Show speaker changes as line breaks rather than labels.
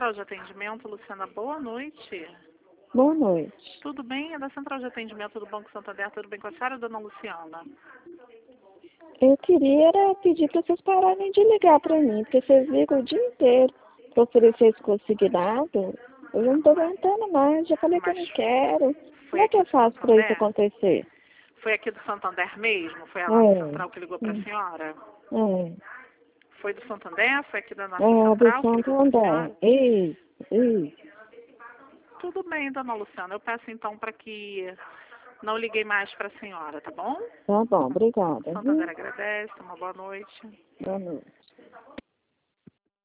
Central de Atendimento, Luciana, boa noite.
Boa noite.
Tudo bem? É da Central de Atendimento do Banco Santander, tudo bem com a senhora, dona Luciana?
Eu queria pedir para vocês pararem de ligar para mim, porque vocês ligam o dia inteiro para oferecer esse consignado. Eu não estou aguentando mais, já falei que eu não quero. Como é que eu faço para isso acontecer?
Foi aqui do Santander mesmo? Foi a nossa central que ligou para a senhora? Foi do Santander? Foi aqui da nossa central
do
que ligou para a senhora?
Santander. Isso.
Tudo bem, dona Luciana. Eu peço então para que não liguei mais para a senhora, tá bom?
Tá bom, obrigada.
Santander agradece, uma boa noite.
Boa noite.